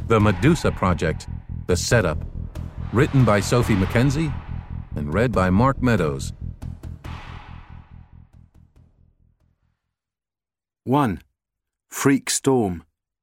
The Medusa Project, The Setup. Written by Sophie Mackenzie and read by Mark Meadows. 1. Freak Storm.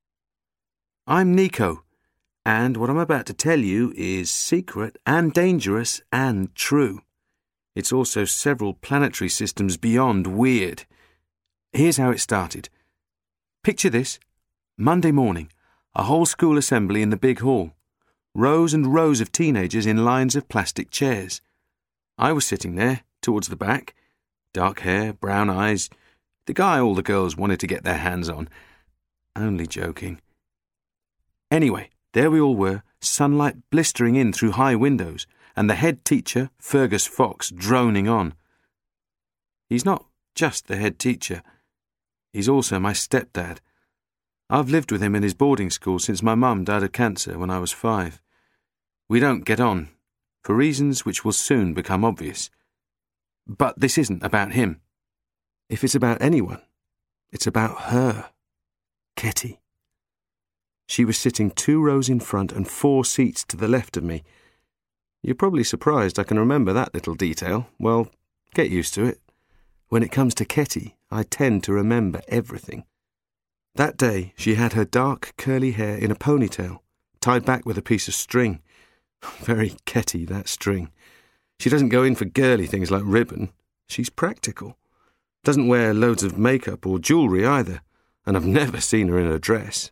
I'm Nico, and what I'm about to tell you is secret and dangerous and true. It's also several planetary systems beyond weird. Here's how it started. Picture this. Monday morning, a whole school assembly in the big hall. Rows and rows of teenagers in lines of plastic chairs. I was sitting there, towards the back. Dark hair, brown eyes. The guy all the girls wanted to get their hands on. Only joking. Anyway, there we all were, sunlight blistering in through high windows, and the head teacher, Fergus Fox, droning on. He's not just the head teacher. He's also my stepdad. I've lived with him in his boarding school since my mum died of cancer when I was 5. We don't get on, for reasons which will soon become obvious. But this isn't about him. If it's about anyone, it's about her, Ketty. She was sitting 2 rows in front and 4 seats to the left of me. You're probably surprised I can remember that little detail. Well, get used to it. When it comes to Ketty, I tend to remember everything. That day, she had her dark, curly hair in a ponytail, tied back with a piece of string. Very Ketty, that string. She doesn't go in for girly things like ribbon. She's practical. Doesn't wear loads of makeup or jewellery either, and I've never seen her in a dress.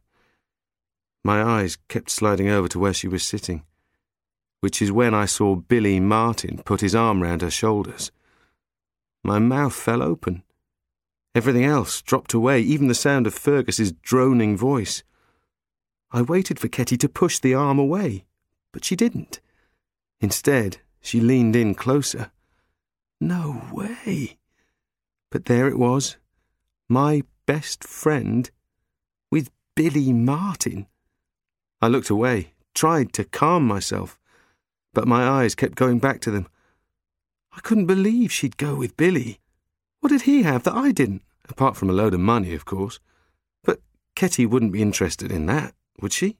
My eyes kept sliding over to where she was sitting, which is when I saw Billy Martin put his arm round her shoulders. My mouth fell open. Everything else dropped away, even the sound of Fergus's droning voice. I waited for Ketty to push the arm away, but she didn't. Instead, she leaned in closer. No way. But there it was, my best friend with Billy Martin. I looked away, tried to calm myself, but my eyes kept going back to them. I couldn't believe she'd go with Billy. What did he have that I didn't? Apart from a load of money, of course. But Ketty wouldn't be interested in that, would she?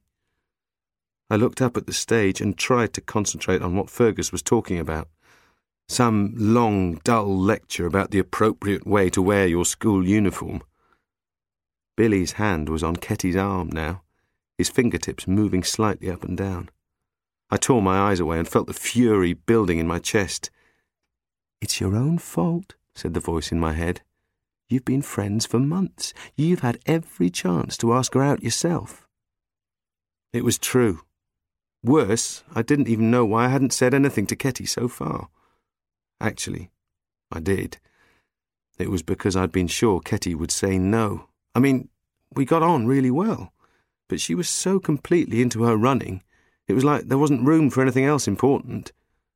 I looked up at the stage and tried to concentrate on what Fergus was talking about. Some long, dull lecture about the appropriate way to wear your school uniform. Billy's hand was on Ketty's arm now, his fingertips moving slightly up and down. I tore my eyes away and felt the fury building in my chest. "It's your own fault," said the voice in my head. "You've been friends for months. You've had every chance to ask her out yourself." It was true. Worse, I didn't even know why I hadn't said anything to Ketty so far. Actually, I did. It was because I'd been sure Ketty would say no. I mean, we got on really well, but she was so completely into her running, it was like there wasn't room for anything else important.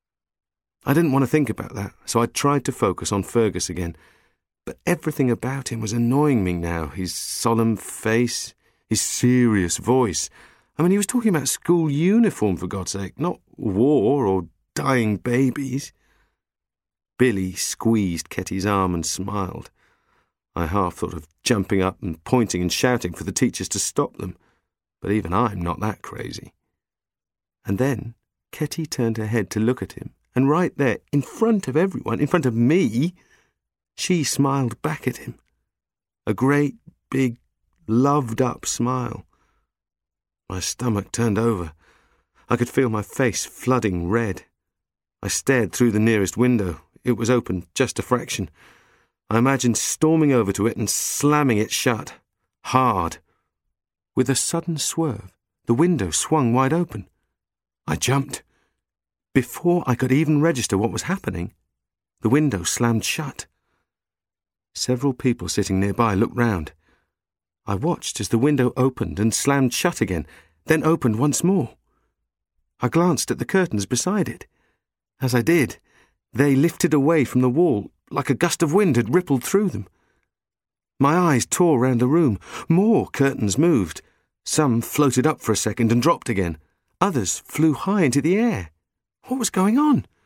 I didn't want to think about that, so I tried to focus on Fergus again. But everything about him was annoying me now. His solemn face, his serious voice. I mean, he was talking about school uniform, for God's sake, not war or dying babies. Billy squeezed Ketty's arm and smiled. I half thought of jumping up and pointing and shouting for the teachers to stop them, but even I'm not that crazy. And then Ketty turned her head to look at him, and right there, in front of everyone, in front of me, she smiled back at him. A great, big, loved-up smile. My stomach turned over. I could feel my face flooding red. I stared through the nearest window. It was open just a fraction. I imagined storming over to it and slamming it shut. Hard. With a sudden swerve, the window swung wide open. I jumped. Before I could even register what was happening, the window slammed shut. Several people sitting nearby looked round. I watched as the window opened and slammed shut again, then opened once more. I glanced at the curtains beside it. As I did, they lifted away from the wall like a gust of wind had rippled through them. My eyes tore round the room. More curtains moved. Some floated up for a second and dropped again. Others flew high into the air. What was going on?